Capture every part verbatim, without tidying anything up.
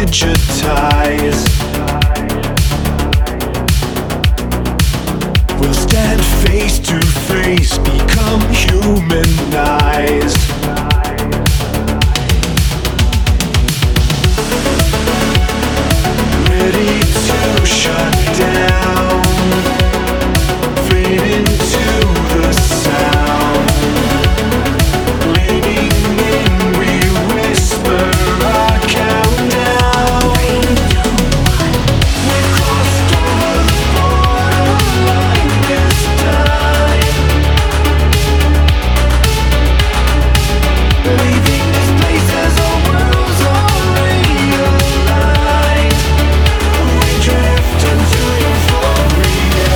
digitize. We'll stand face to face, become humanized. Ready to shut down, fade into the sound. Leaning in, we whisper our countdown. We crossed over the borderline this time, leaving this place as our worlds are realigned. We drift into euphoria.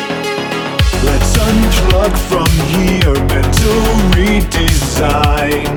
Let's unplug from here, mental redesign.